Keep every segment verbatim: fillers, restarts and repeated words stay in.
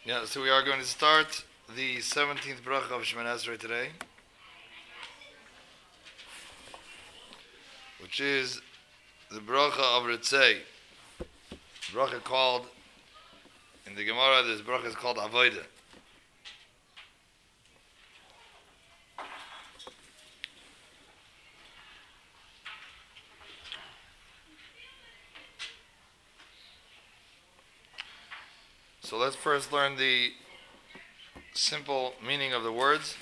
Yeah, so we are going to start the seventeenth bracha of Shemoneh Esrei today, which is the bracha of Ritzei. Bracha called, in the Gemara, this bracha is called Avodah. So let's first learn the simple meaning of the words.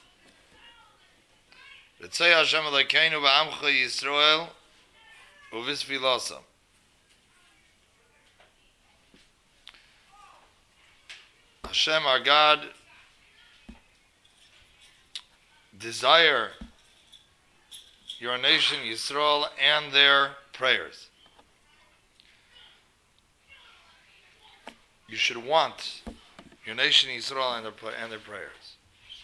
Ritzei Hashem Elokeinu ba'amcha Yisrael u'visvilasa. Hashem, our God, desire your nation Yisrael and their prayers. You should want your nation Yisrael and their, and their prayers.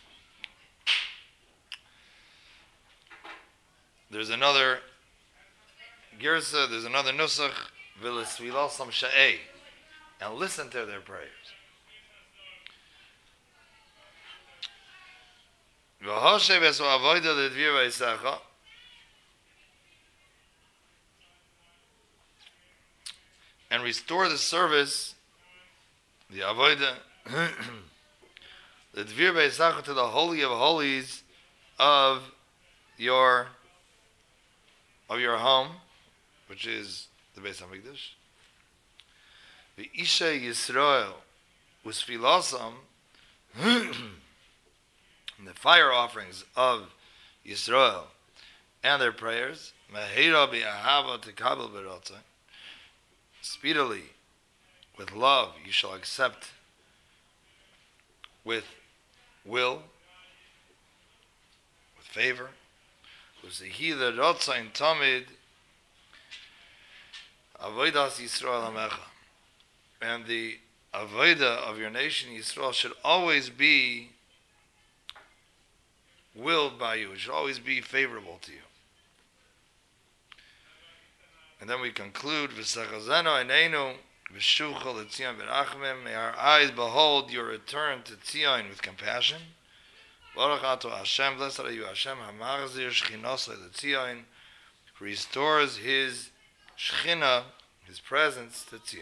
There's another girsa, there's another nusach, v'lesvilasam sha'ei, and listen to their prayers. V'hoshev esu avoda l'dvir v'yisecha, and restore the service, the avoda, the dvir v'yisecha, to the holy of holies of your of your home, which is the Beis Hamikdash. The Isha Yisrael Usfilasam, and the fire offerings of Yisrael and their prayers, Mehira bi'ahava tekabel b'rotzah, speedily, with love, you shall accept with will, with favor. Uzehida rotzain tamid avodas Yisrael amecha, and the avodah of your nation Yisrael should always be willed by you. It should always be favorable to you. And then we conclude v'sachazeno einenu v'shucha l'tzion b'rachmim. May our eyes behold your return to Tzion with compassion. Baruch ato Hashem, blessed are you, Hashem, hamachzir shchinosai l'tzion, who restores his shchina, his presence, to Tzion.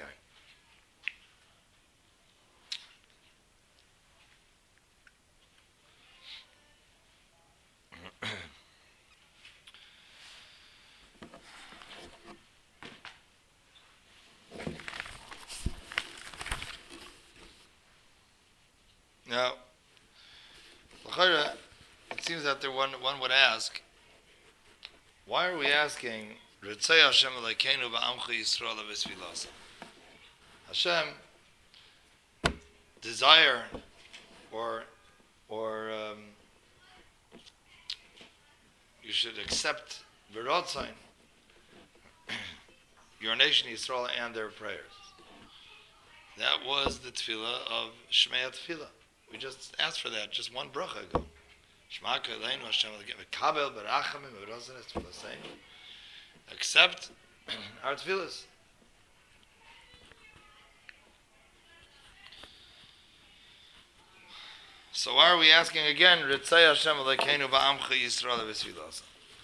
Now, it seems that there one one would ask, why are we asking Ritzei Hashem Elokeinu ba'amcha Yisrael v'svilasa? Hashem desire or or um, you should accept v'rotzain your nation Yisrael and their prayers. That was the tefillah of Shmei Tefillah. We just asked for that just one bracha ago. Shema Keleinu Hashem Kabel Barachamim V'Rozen Es Tfilaseinu. Accept our tefillahs. So why are we asking again? Ritzei Hashem Elokeinu ba'amcha Yisrael v'svilasa.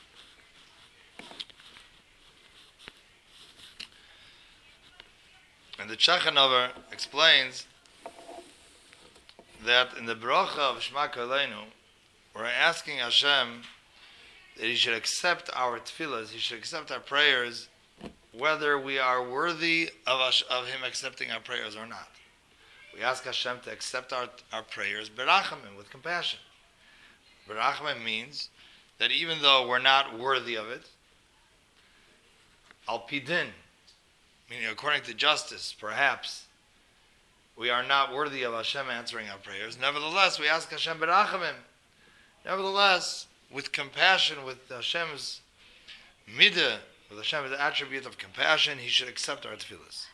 And the Chachanover explains that in the bracha of Shema Keleinu, we're asking Hashem that He should accept our tefillahs, He should accept our prayers, whether we are worthy of, us, of Him accepting our prayers or not. We ask Hashem to accept our, our prayers, berachamim, with compassion. Berachamim means that even though we're not worthy of it, al pidin, meaning according to justice, perhaps, we are not worthy of Hashem answering our prayers. Nevertheless, we ask Hashem berachamim. Nevertheless, with compassion, with Hashem's midah, with Hashem's attribute of compassion, He should accept our tefillahs.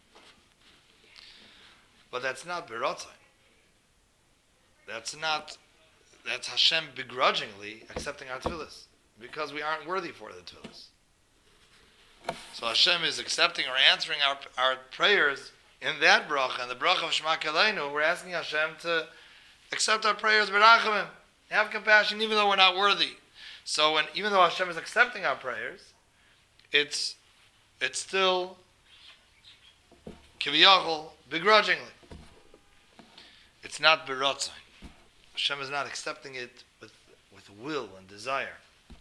But that's not berotzai. That's not, that's Hashem begrudgingly accepting our tefillahs, because we aren't worthy for the tefillahs. So Hashem is accepting or answering our, our prayers in that bracha, in the bracha of Shema Keleinu, we're asking Hashem to accept our prayers, berachamim, have compassion, even though we're not worthy. So, when even though Hashem is accepting our prayers, it's it's still kiviyachol begrudgingly. It's not beratzon. Hashem is not accepting it with with will and desire.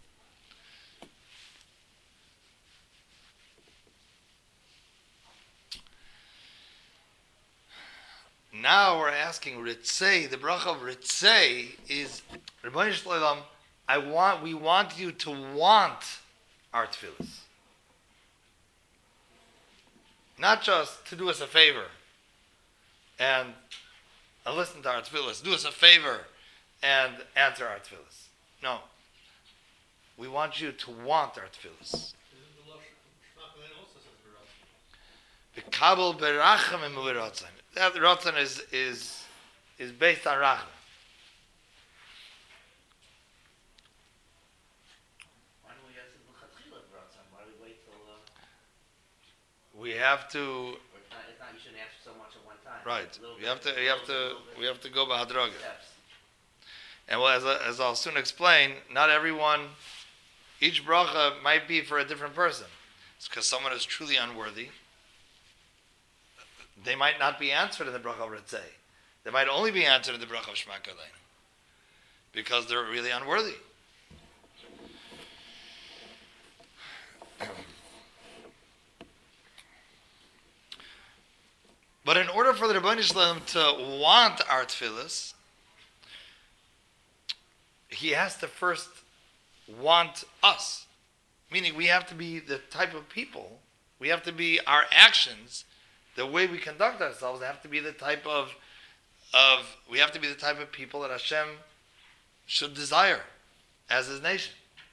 Now we're asking Ritzei, the bracha of Ritzei is Rebbeinu Shalom, I want we want you to want our tefillas. Not just to do us a favor and, and listen to our tefillas, do us a favor and answer our tefillas. No. We want you to want our tefillas. V'kabel berachamim u'v'ratzon. That ratzon is is is based on racham. Why don't we ask the l'chatchila ratzon? Why do we wait till? Uh, we have to. or it's not, it's not. You shouldn't ask so much at one time. Right. We We have to. We have to. We have to go by hadraga. Steps. And well, as as I'll soon explain, not everyone. Each bracha might be for a different person. It's because someone is truly unworthy. They might not be answered in the bracha of Ritzei. They might only be answered in the bracha of Shema Keleinu, because they're really unworthy. But in order for the Rebbeinu Shalom to want our tefillas, he has to first want us. Meaning we have to be the type of people, we have to be our actions, the way we conduct ourselves have to be the type of, of we have to be the type of people that Hashem should desire as His nation.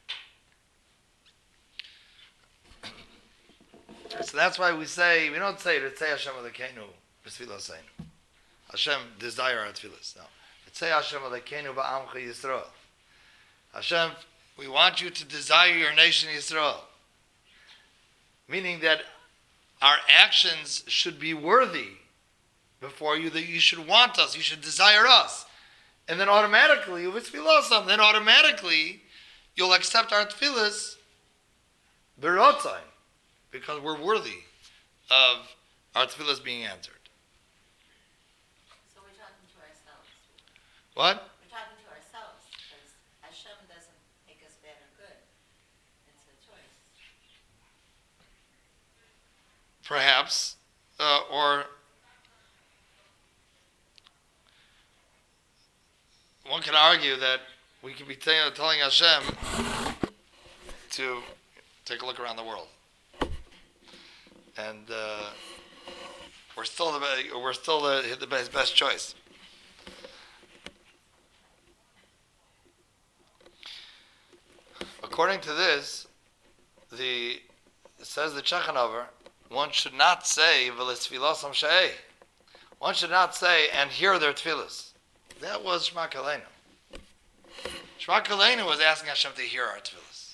So that's why we say, we don't say, Ritzei Hashem Elokeinu b'tfiloseinu. Hashem desire our tefillas. No. Ritzei Hashem Elokeinu ba'amcha Yisrael. Hashem, we want you to desire your nation Yisrael. Meaning that our actions should be worthy before you, that you should want us, you should desire us. And then automatically, then automatically, you'll accept our tefillas berotzai, because we're worthy of our tefillas being answered. So we're talking to ourselves. What? We're talking to ourselves, because Hashem doesn't make us bad or good. It's a choice. Perhaps, uh, or one can argue that we could be t- telling Hashem to take a look around the world, and uh, we're still the be- we're still the, the best, best choice. According to this, the it says the Chechanover, one should not say "V'lis tefilosam she'eh." One should not say, "And here are their tefillas." That was Shema Keleinu. Shema Keleinu was asking Hashem to hear our tefillas.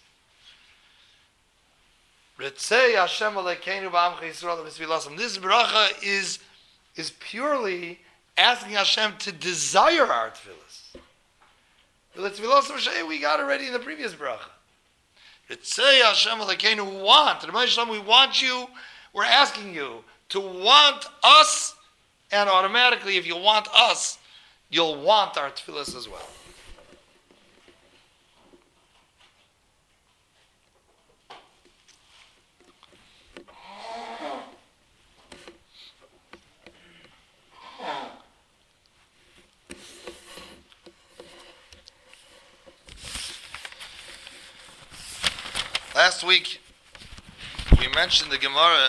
Ritzei Hashem Elokeinu ba'amcha Yisrael v'tefilosam. This bracha is is purely asking Hashem to desire our tefillas. V'lis tefilosam she'eh we got already in the previous bracha. Ritzei Hashem Elokeinu want. Rebbeinu Shalom, we want you. We're asking you to want us, and automatically, if you want us, you'll want our tefillas as well. Last week, we mentioned the Gemara.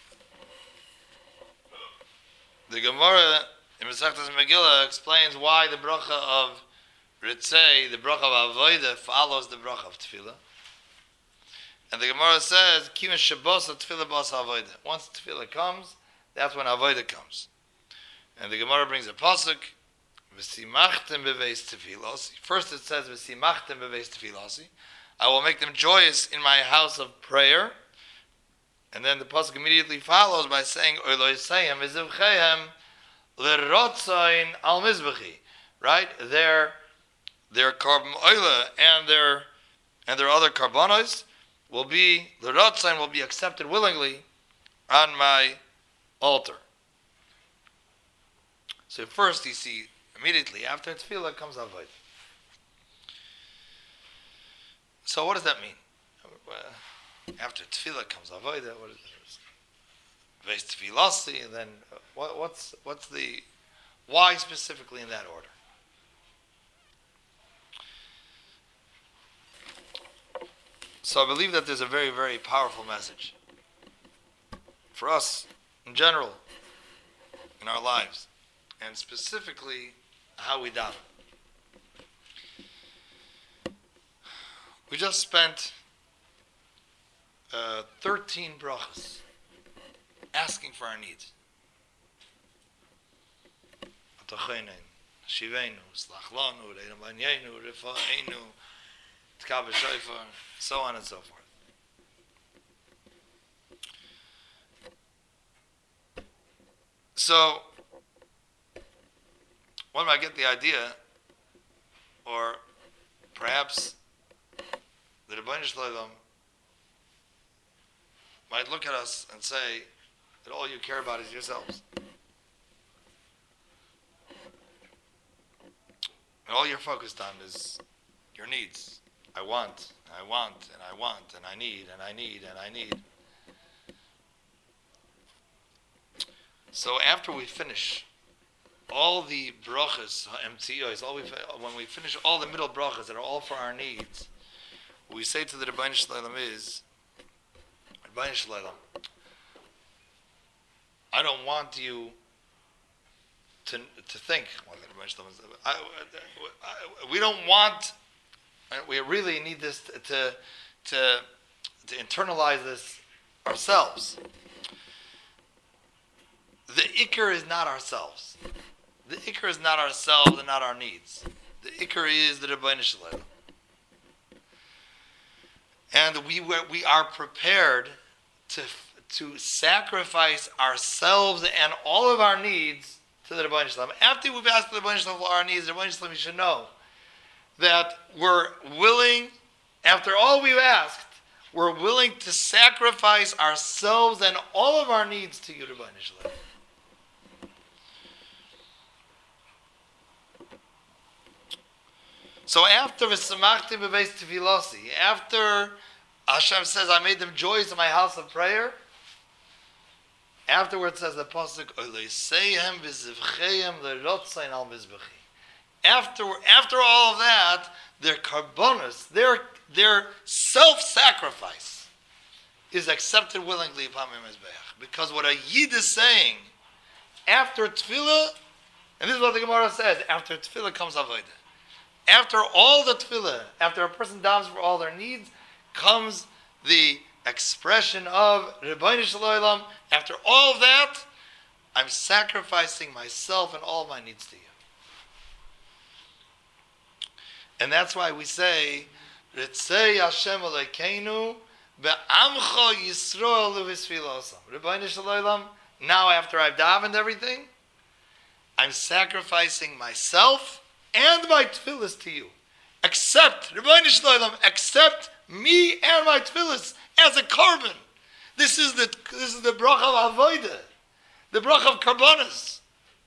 The Gemara in Masechtas Megillah explains why the bracha of Ritzei, the bracha of Avodah, follows the bracha of Tefillah. And the Gemara says, Kivin Shabbos Tefillah Bas Avodah. Once Tefillah comes, that's when Avodah comes. And the Gemara brings a pasuk, V'simachtem beveis tefilasi. First it says, V'simachtem beveis tefilasi. I will make them joyous in my house of prayer. And then the pasuk immediately follows by saying, "Oiloisayim v'zivchayim l'rotzayin al mizbechi." Right? Their their carbon oila and their and their other carbonos will be l'rotzayin will be accepted willingly on my altar. So first you see immediately after tefillah comes avodah. So what does that mean? After tefillah comes avodah. What is it? Veis tefillasi, and then what, what's what's the why specifically in that order? So I believe that there's a very very powerful message for us in general in our lives, and specifically how we daven. We just spent uh, thirteen brachas asking for our needs. So on and so forth. So, one might get the idea, or perhaps the Rebbeinu Shalom might look at us and say that all you care about is yourselves. And all you're focused on is your needs. I want, I want, and I want, and I need, and I need, and I need. So after we finish all the brachas, M T Os, all we when we finish all the middle brachas that are all for our needs, what we say to the Rebbeinu Shalom is, Rebbeinu Shalom, I don't want you to to think. I, I, we don't want. We really need this to to to, to internalize this ourselves. The ikar is not ourselves. The ikar is not ourselves and not our needs. The ikar is the Rebbeinu Shalom. And we we are prepared to to sacrifice ourselves and all of our needs to the Rebbeinu Shalom. After we've asked the Rebbeinu Shalom for our needs, the Rebbeinu Shalom, you should know that we're willing, after all we've asked, we're willing to sacrifice ourselves and all of our needs to you, Rebbeinu Shalom. So after v'samachti b'beis tefilasi, after Hashem says, I made them joys in my house of prayer, afterwards says the pasuk, Oleisehem v'zivcheim l'rotzayin al mizbechi. After, after all of that, their carbonus, their, their self-sacrifice is accepted willingly upon my mizbeach. Because what a yid is saying, after tefillah, and this is what the Gemara says, after tefillah comes avodah. After all the tefillah, after a person davens for all their needs, comes the expression of Rebbeinu Shalom. After all of that, I'm sacrificing myself and all my needs to you. And that's why we say, Ritzei Hashem Elokeinu be'amcha Yisrael u'v'sfilosam. Rebbeinu Shalom, now after I've davened everything, I'm sacrificing myself and my tefillas to you. Accept, Rebbeinu Shalom, accept me and my tefillas as a carbon. This is the this is the bracha of avodah, the bracha of karbonos.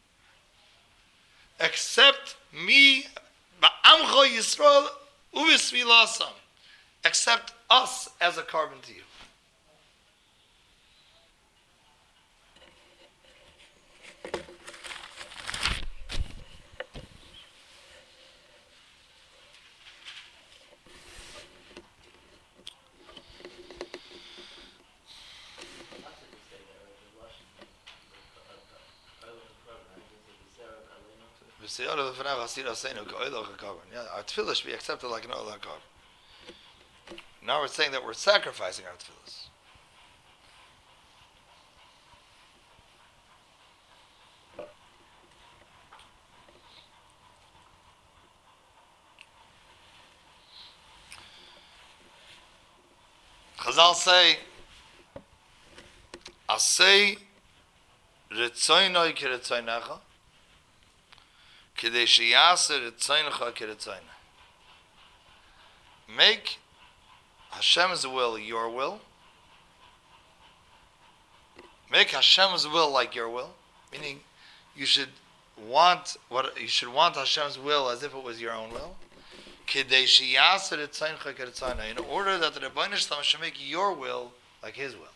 Accept me, ba'amcha Yisrael u'v'sfilasam. Accept us as a carbon to you. Yeah, our tefillah should be accepted like an oil carbon. Now we're saying that we're sacrificing our tefillahs. Chazal say Asay Ritzoynoi Kiritzoynecha Kidei Sheyase Ritzoynecha Kiritzoyne. Make Hashem's will your will. Make Hashem's will like your will. Meaning, you should want what you should want Hashem's will as if it was your own will. Kidei Sheyase Ritzoynecha Kiritzoyne. In order that the Rebbeinu Shalom should make your will like His will.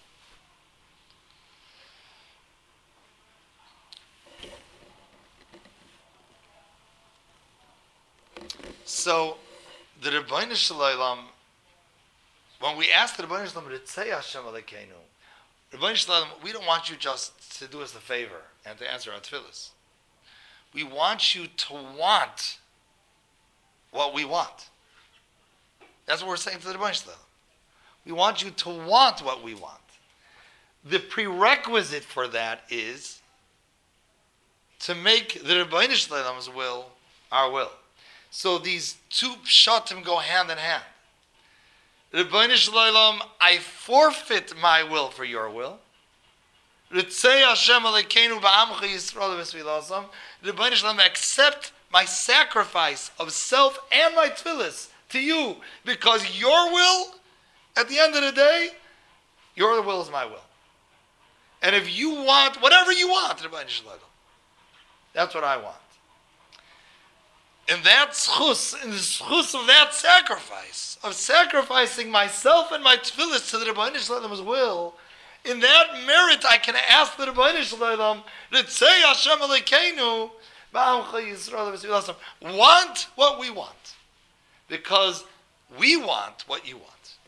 So, the Rebbeinu Shalom, when we ask the Rebbeinu Shalom, Ritzei Hashem Alekeinu, Rebbeinu Shalom, we don't want you just to do us a favor and to answer our tefillas. We want you to want what we want. That's what we're saying to the Rebbeinu Shalom. We want you to want what we want. The prerequisite for that is to make the Rebbeinu Shalom's will our will. So these two pshatim go hand in hand. Rebbeinu Shalom, I forfeit my will for your will. Ritzei Hashem Alekeinu ba'amcha Yisrael v'svilasam. Rebbeinu Shalom, accept my sacrifice of self and my tefillas to you, because your will, at the end of the day, your will is my will. And if you want whatever you want, Rebbeinu Shalom, that's what I want. And that schus, in the schus of that sacrifice, of sacrificing myself and my tefillas to the Rebbeinu Shalom's will, in that merit I can ask the Rebbeinu Shalom, Ritzei Hashem Alekeinu, ba'amcha Yisrael v'svilasam, want what we want, because we want what you want.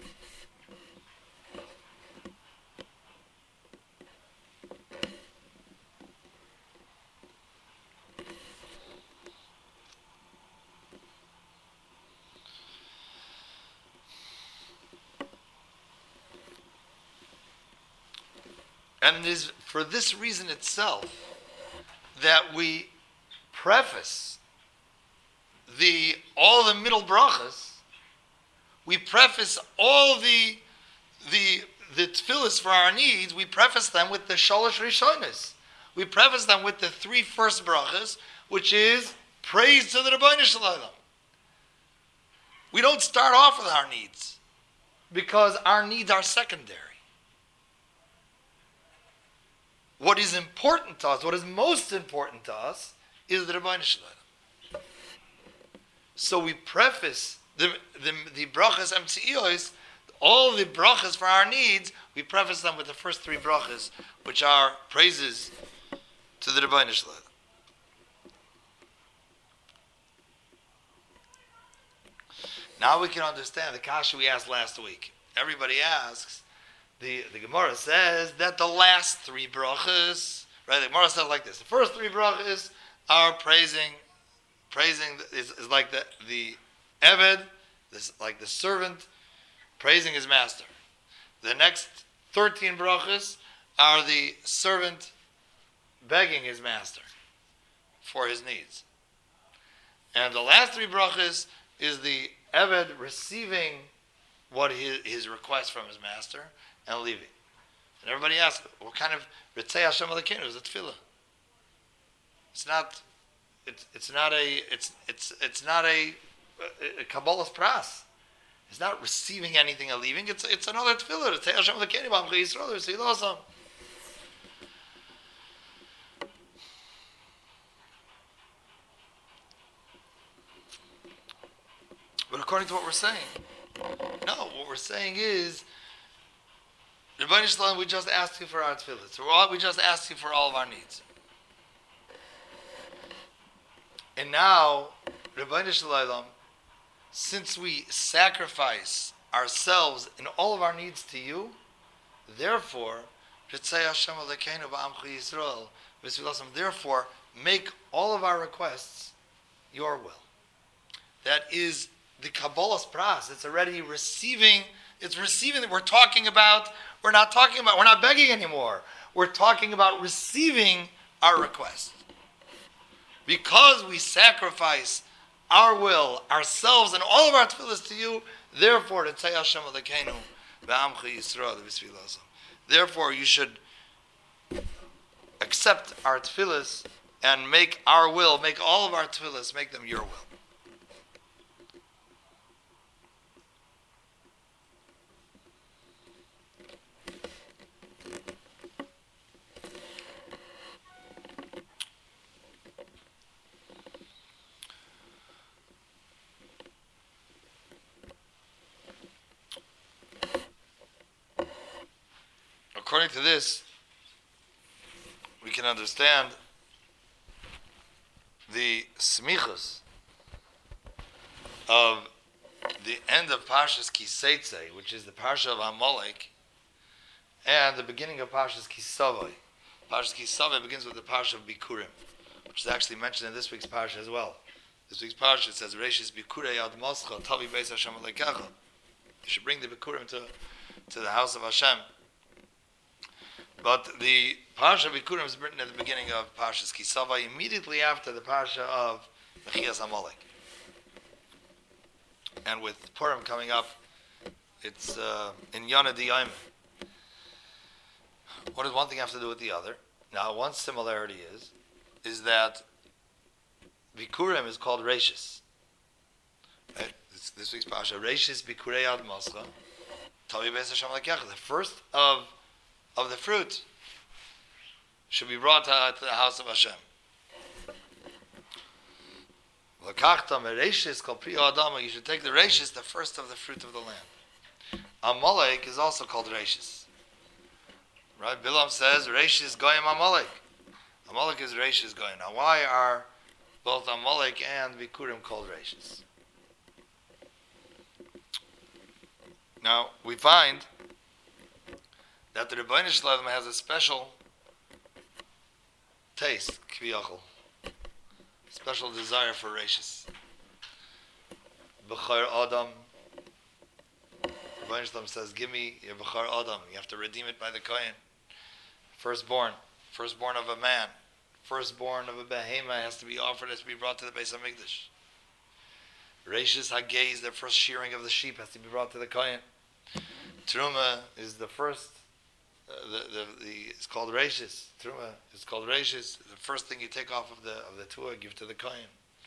And it is for this reason itself that we preface the all the middle brachas. We preface all the the the tefillas for our needs. We preface them with the shalosh rishonos. We preface them with the three first brachas, which is praise to the Rebbeinu Shalom. We don't start off with our needs because our needs are secondary. What is important to us, what is most important to us, is the Rebbeinu Shalom. So we preface the the, the brachas emtzios, all the brachas for our needs, we preface them with the first three brachas, which are praises to the Rebbeinu Shalom. Now we can understand the kasha we asked last week. Everybody asks, The, the Gemara says that the last three brachas, right? The Gemara says like this: the first three brachas are praising, praising is, is like the the eved, this like the servant praising his master. The next thirteen brachas are the servant begging his master for his needs, and the last three brachas is the eved receiving what his, his request from his master and leaving. And everybody asks, what kind of Ritzei Hashem Alekeinu is a tefillah? It's not. It's it's not a. It's it's it's not a, a, a Kabbalah's pras. It's not receiving anything and leaving. It's it's another tefillah. Ritzei Hashem Alekeinu b'amcha Yisrael v'svilasam. But according to what we're saying, no. What we're saying is, Rebbeinu Shalom, we just asked you for our tefillah. So we just asked you for all of our needs. And now, Rebbeinu Shalom, since we sacrifice ourselves and all of our needs to you, therefore, Ritzei Hashem Alekeinu b'amcha Yisrael v'svilasam, therefore, make all of our requests your will. That is the Kabbalah's pras. It's already receiving. It's receiving that we're talking about. We're not talking about. We're not begging anymore. We're talking about receiving our request. Because we sacrifice our will, ourselves, and all of our tefillahs to you, therefore, Ritzei Hashem Alekeinu b'amcha Yisrael v'svilasam. Therefore, you should accept our tefillas and make our will, make all of our tefillas, make them your will. According to this, we can understand the smichus of the end of Parshas Kiseitze, which is the Parsha of Amalek, and the beginning of Parshas Kisavai. Parshas Kisavai begins with the Parsha of Bikurim, which is actually mentioned in this week's Parsha as well. This week's Parsha says, Reishis Bikurei Ad Moscha Tavi Beis Hashem Alekecha. You should bring the Bikurim to, to the house of Hashem. But the Parsha of Bikurim is written at the beginning of Parshas Kisavai, immediately after the Parsha of Mechias Amalek. And with Purim coming up, it's uh, in Yana D'Yom. What does one thing have to do with the other? Now, one similarity is, is that Bikurim is called Reishis. Right? This, this week's Parsha, Reishis Bikurei Ad Moscha, Tavi Beis Hashem Alekecha. The first of of the fruit should be brought to, to the house of Hashem. You should take the reishis, the first of the fruit of the land. Amalek is also called reishis. Right? Bilam says, reishis goyim Amalek. Amalek is reishis goyim. Now why are both Amalek and Bikurim called reishis? Now, we find that the Rebbeinu Shalom has a special taste, kviyachol, special desire for reishis. B'char Adam. Rebbeinu Shalom says, give me your B'char Adam. You have to redeem it by the Kohen. Firstborn. Firstborn of a man. Firstborn of a behema has to be offered, has to be brought to the Beis HaMikdash. Reishis Hageiz, the first shearing of the sheep, has to be brought to the Kohen. Truma is the first Uh, the, the, the, it's called reishis. Truma is called reishis. The first thing you take off of the of the tuah, give to the kohen.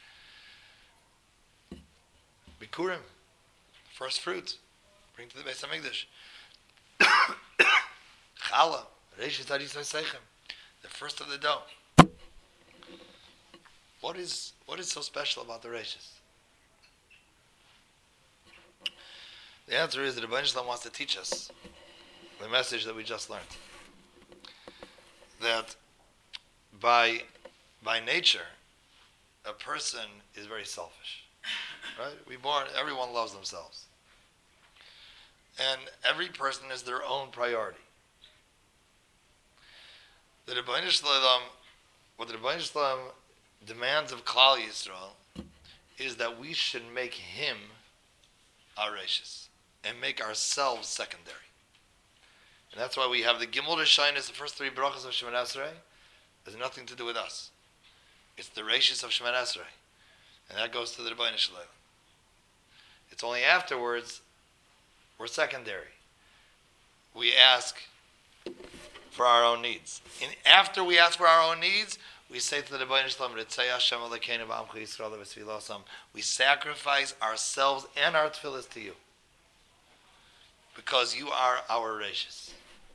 Bikurim, first fruit, bring to the Beis Hamikdash. Chala, reishis arisay seichem, the first of the dough. What is what is so special about the reishis? The answer is that the Rebbeinu Shalom wants to teach us the message that we just learned. That by by nature, a person is very selfish. Right? We born, everyone loves themselves. And every person is their own priority. The Rebbeinu Shalom, what the Rebbeinu Shalom demands of Klal Yisrael is that we should make him our reishis and make ourselves secondary. And that's why we have the Gimel Rishaynis, the first three brachas of Shemoneh Esrei, has nothing to do with us. It's the reishis of Shemoneh Esrei. And that goes to the Rebbeinu Shalom. It's only afterwards we're secondary. We ask for our own needs. And after we ask for our own needs, we say to the Rebbeinu Shalom, Ritzei Hashem Elokeinu b'Amcha Yisrael v'Tfilasam. We sacrifice ourselves and our tefillas to you. Because you are our reishis.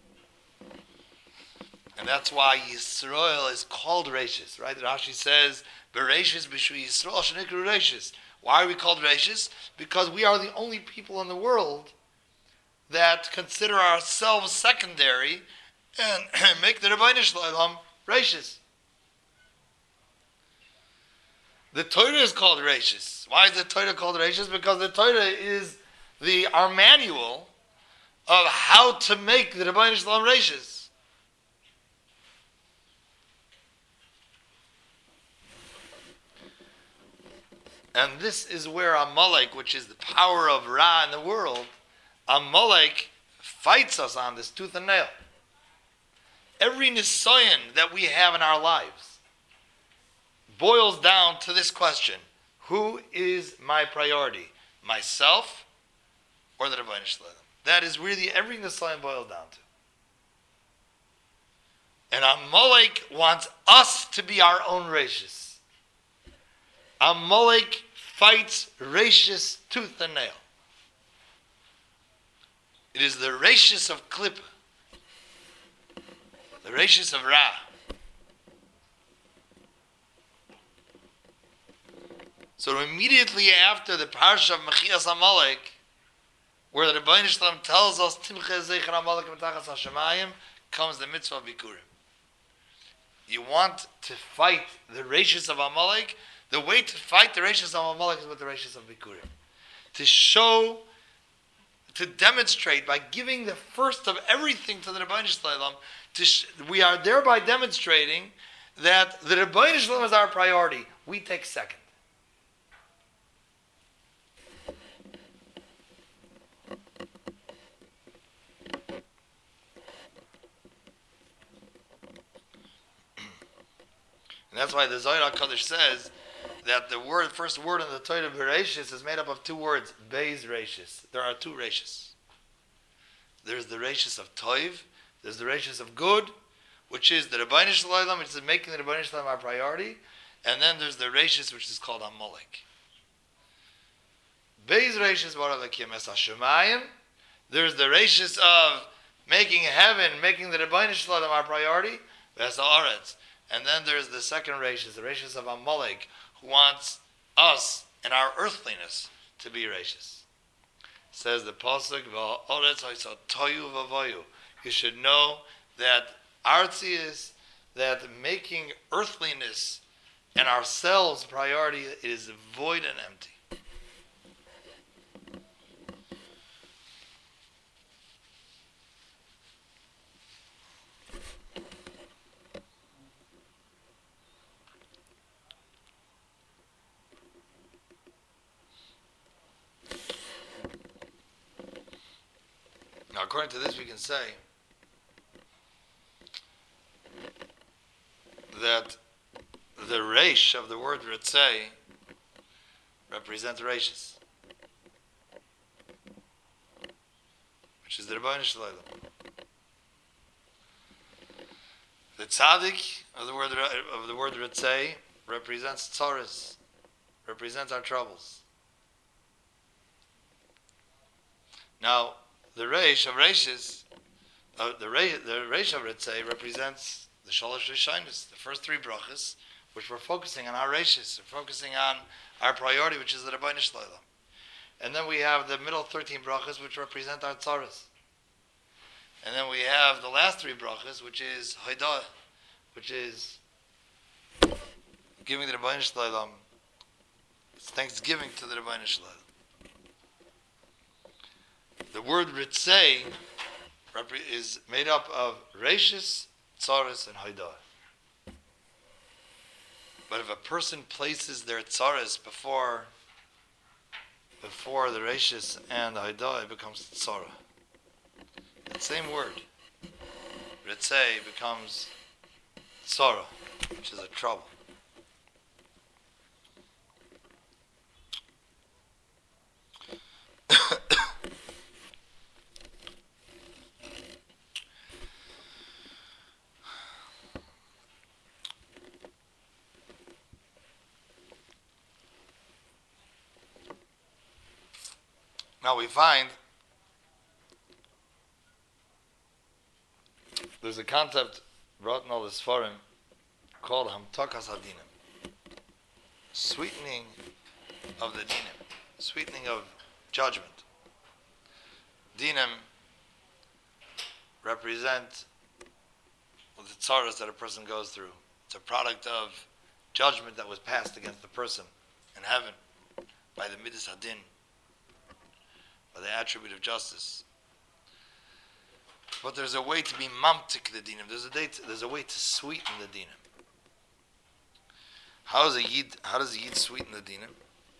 And that's why Yisrael is called reishis, right? Rashi says, "Bereishis b'shu Yisrael shenikru reishis." Why are we called reishis? Because we are the only people in the world that consider ourselves secondary and make the Rebbeinu Shalom reishis. The Torah is called reishis. Why is the Torah called reishis? Because the Torah is the our manual of how to make the Rebbeinu Shalom reishis. And this is where Amalek, which is the power of Ra in the world, Amalek fights us on this tooth and nail. Every nisayon that we have in our lives boils down to this question: who is my priority? Myself or the Rebbeinu Shalom? That is really every nisayon boils down to. And Amalek wants us to be our own Rashis. Amalek fights Rashis tooth and nail. It is the Rashis of Klippa, the Rashis of Ra. So immediately after the parsha of Mechias Amalek, where the Rebbeinu Shalom tells us Timche Zeicher Amalek Mitachas Hashemayim, comes the mitzvah of Bikurim. You want to fight the Rashis of Amalek? The way to fight the Rashis of Amalek is with the Rashis of Bikurim. To show, to demonstrate by giving the first of everything to the Rebbeinu Shalom, to sh- we are thereby demonstrating that the Rebbeinu Shalom is our priority. We take second. And that's why the Zohar HaKadosh says that the word, first word in the Torah of Bereshis is made up of two words, Beis Rashis. There are two Rashis. There's the Rashis of Toiv, there's the Rashis of good, which is the Rebbeinu Shalom, which is making the Rebbeinu Shalom our priority, and then there's the Rashis, which is called Amalek. Beis Rashis Bara Lekim Es HaShemayim. There's the Rashis of making heaven, making the Rebbeinu Shalom our priority, Ves Haaretz. And then there's the second Rashis, the Rashis of Amalek, who wants us and our earthliness to be Rashis. Says the Pasuk, you should know that Artzius, that making earthliness and ourselves priority is void and empty. Now, according to this, we can say that the reish of the word Ritzei represents Rashis, which is the Rebbeinu Shalom. The tzaddik of the word of the word Ritzei represents tzaras, represents our troubles. Now, the reish of Rashis, uh, the reish, the reish of Ritzei represents the Shalosh Rishonos, the first three brachas, which we're focusing on our Rashis, we're focusing on our priority, which is the Rebbeinu Shalom. And then we have the middle thirteen brachas, which represent our tzaras. And then we have the last three brachas, which is Haidah, which is giving the Rebbeinu Shalom, it's thanksgiving to the Rebbeinu Shalom. The word Ritzei is made up of Rashis, Tzaras, and Haidah. But if a person places their Tzaras before before the Rashis and the Haidah, it becomes Tzara. That same word, Ritzei, becomes Tzara, which is a trouble. Now we find there's a concept brought in all this forum called Hamtakas Hadinim, sweetening of the dinim, sweetening of judgment. Dinim represent the tzaras that a person goes through. It's a product of judgment that was passed against the person in heaven by the Midas Hadin, by the attribute of justice. But there's a way to be mamtik the dinim. There's a, day to, there's a way to sweeten the dinim. How does a yid? How does a yid sweeten the dinim?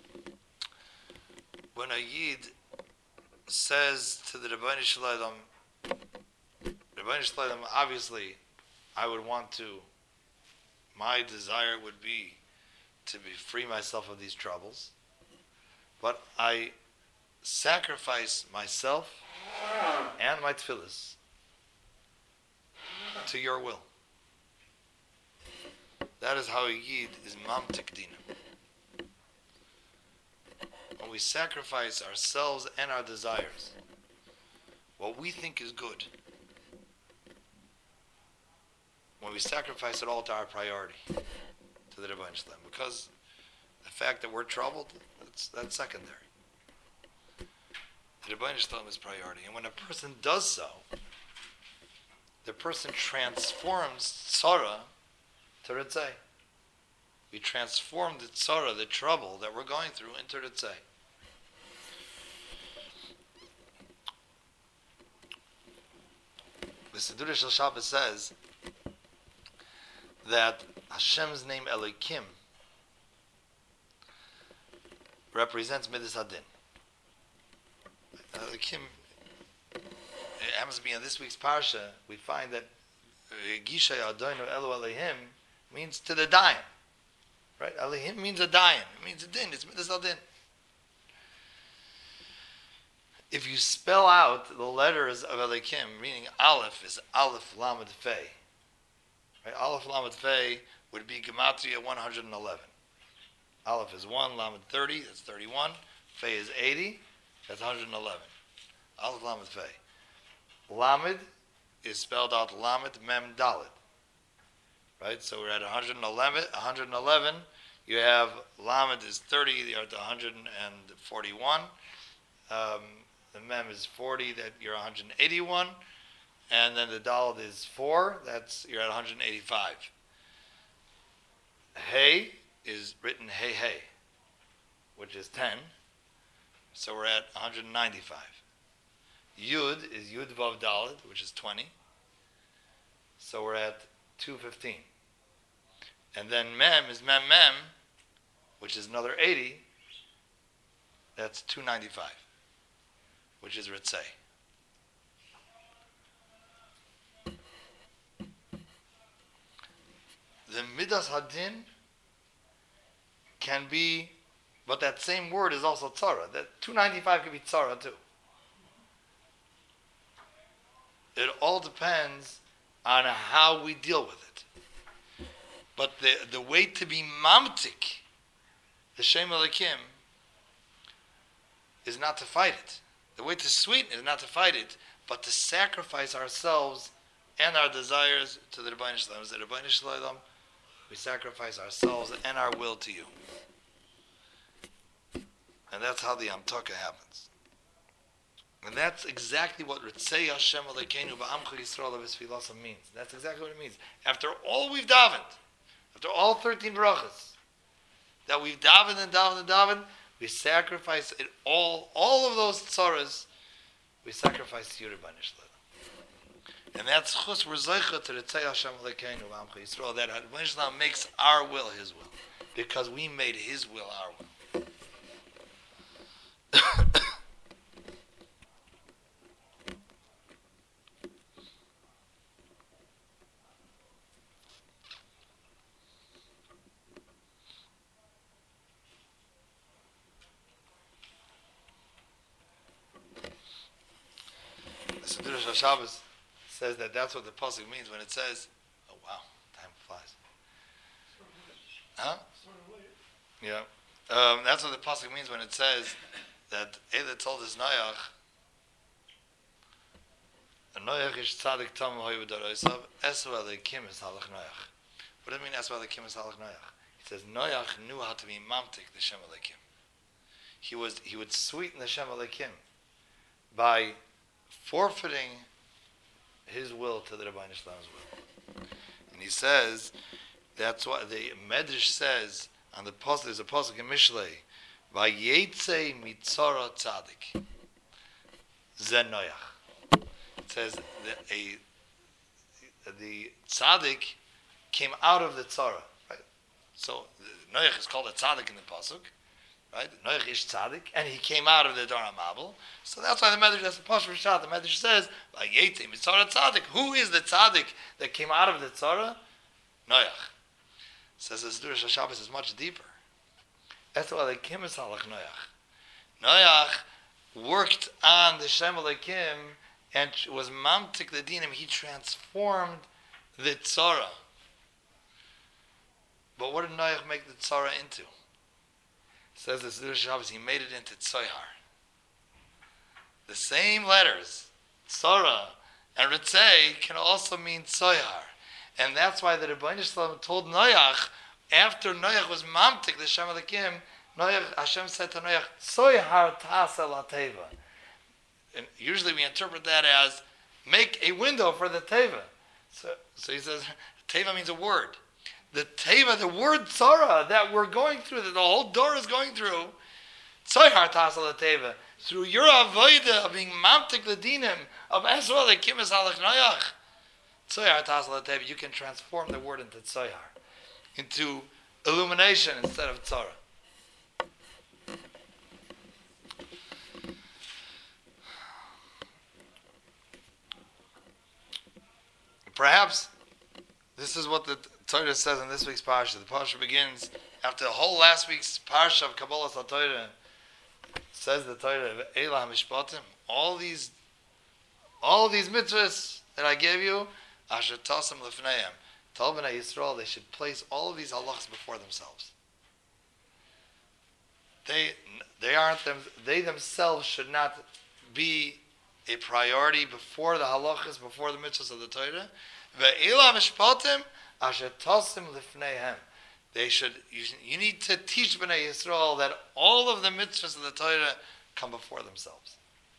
When a yid says to the Rebbeinu Shalom, Rebbeinu Shalom, obviously, I would want to. My desire would be to be free myself of these troubles, but I sacrifice myself and my tefillas to your will. That is how a Yid is mamtik dinam. When we sacrifice ourselves and our desires, what we think is good, when we sacrifice it all to our priority, to the Rebbeinu Shalom, because the fact that we're troubled, that's, that's secondary. The Rebbeinu Shalom is priority. And when a person does so, the person transforms tzara to ritzeh. We transform the tzara, the trouble that we're going through, into ritzeh. The Siddur Shel Shabbos says that Hashem's name Elokim represents Midas Hadin. Elokim, it happens to be in this week's parsha, we find that Gishay Adonu Elu Elohim means to the dying. Right? Elohim means a dying. It means a din. It's Midas Hadin. If you spell out the letters of Elokim, meaning Aleph is Aleph Lamed Fei. Right? Aleph Lamed Fei would be Gematria one hundred eleven. Aleph is one, Lamed thirty, that's thirty-one. Fei is eighty, that's one hundred eleven. Aleph Lamed Fei. Lamed is spelled out Lamed Mem Dalet. Right? So we're at one hundred eleven. one hundred eleven. You have Lamed is thirty, you're at one hundred forty-one. Um, the Mem is forty, that you're one hundred eighty-one. And then the Dalet is four, that's you're at one hundred eighty-five. Hey is written Hey Hey, which is ten. So we're at one hundred ninety-five. Yud is Yud Vav Dalet, which is twenty. So we're at two fifteen. And then Mem is Mem Mem, which is another eighty. That's two ninety-five, which is Ritzeh. The Midas Hadin can be, but that same word is also tzara. That two ninety-five could be tzara too. It all depends on how we deal with it. But the, the way to be mamtik, the Shem Elokim, is not to fight it. The way to sweeten it is not to fight it, but to sacrifice ourselves and our desires to the Rebbeinu Shalom. The Rebbeinu Shalom, we sacrifice ourselves and our will to you. And that's how the Amtaka happens. And that's exactly what Ritzei Hashem Elokeinu Ba'amcha Yisrael V'Sfilasa means. That's exactly what it means. After all we've davened, after all thirteen brachas, that we've davened and davened and davened, we sacrifice it all, all of those tzaras, we sacrifice to you, Rebbeinu Shalom. And that's chus we're zeicha to Ritzei Hashem Elokeinu Ba'amcha Yisrael, that Rebbeinu Shalom makes our will His will, because we made His will our will. The Siddur Shel Shabbos says that that's what the pasuk means when it says, "Oh wow, time flies." Huh? Yeah, um, that's what the pasuk means when it says that Eila told his Noach, "Noach ish tzadik tam hoyu b'dorosav, esu Elokim es halach Noach." What does it mean, esu Elokim es halach Noach? He says Noach knew how to be mamtik the Shem Elokim. He was he would sweeten the Shem Elokim by forfeiting his will to the Rebbeinu Shalom's will. And he says, that's what the Medrash says on the pasuk. There's a pasuk in Mishlei, "Vayetze mitzara tzadik." Zen Noach. It says that a the tzaddik came out of the tzara. Right? So Noach is called a tzaddik in the pasuk. Right? Noach ish tzaddik, and he came out of the Dor HaMabel. So that's why the Medrash, that's the Pasuk Rishad, the Medrash says, "Vayetze mitzara tzaddik." Who is the tzaddik that came out of the tzara? Noach. Says the Siddur Shel Shabbos is much deeper. That's why the Kim is halach Noach. Noach worked on the Shem Elokim and was mamtik the dinim. He transformed the tzara. But what did Noach make the tzara into? It says this Ziddush Shabbos, he made it into tzoyhar. The same letters, tzara and ritzei, can also mean tzoyhar. And that's why the Rebbeinu Shalom told Noach, after Noach was mamtik, the Shem Elokim, Noach, Hashem said to Noach, tzoyhar ta'asa lateva. And usually we interpret that as, make a window for the teva. So, so he says, teva means a word. The teva, the word tzara that we're going through, that the whole door is going through, tzoyhar ta'asa lateva, through your avodah of being mamtik l'dinim, of Ezra l'kimis halach Noach, tzoyhar ta'asa lateva, you can transform the word into tzoyhar, into illumination instead of tzara. Perhaps this is what the Torah says in this week's parsha. The parsha begins after the whole last week's parsha of Kabbalah Torah. Says the Torah, "Eila mishpatim." All these, all these mitzvahs that I gave you, asher tasem lefneim. Tell Bnei Yisrael they should place all of these halachas before themselves. They, they aren't them. They themselves should not be a priority before the halachas, before the mitzvahs of the Torah. Ve'ela mishpatim asher tasim lifneihem. They should. You, you need to teach Bnei Yisrael that all of the mitzvahs of the Torah come before themselves.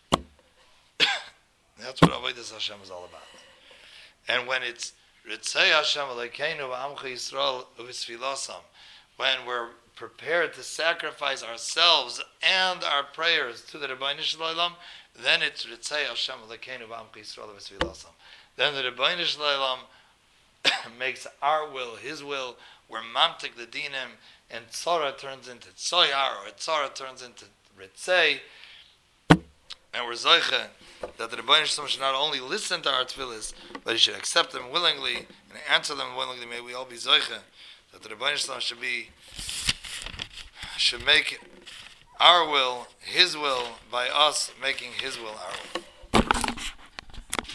That's what Avodas Hashem is all about. And when it's Ritzei Hashem Elokeinu v'Amcha Yisrael u'Visfilasam, when we're prepared to sacrifice ourselves and our prayers to the Rebbeinu Shalom, then it's Ritzei Hashem Elokeinu v'Amcha Yisrael u'Visfilasam. Then the Rebbeinu Shalom makes our will His will. We're mamtik the dinim, and tzara turns into tzoyar, or tzara turns into ritzei. And we're zoiche that the Rebbeinu Shalom should not only listen to our tefillas, but He should accept them willingly and answer them willingly. May we all be zoiche that the Rebbeinu Shalom should be should make our will His will by us making His will our will.